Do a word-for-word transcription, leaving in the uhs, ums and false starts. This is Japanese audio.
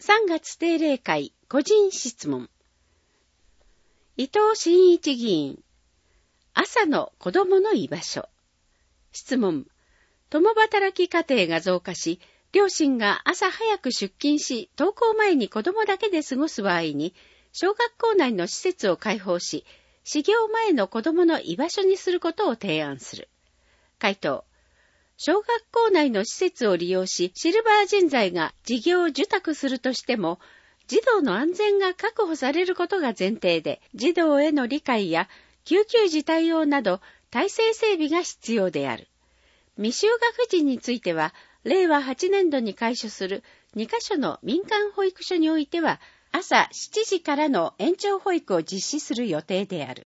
さんがつ定例会個人質問。伊藤真一議員。朝の子供の居場所。質問。共働き家庭が増加し、両親が朝早く出勤し、登校前に子供だけで過ごす場合に、小学校内の施設を開放し、始業前の子供の居場所にすることを提案する。回答。小学校内の施設を利用し、シルバー人材が事業受託するとしても、児童の安全が確保されることが前提で、児童への理解や救急時対応など、体制整備が必要である。未就学児については、れいわはちねんどに開所するにかしょの民間保育所においては、朝しちじからの延長保育を実施する予定である。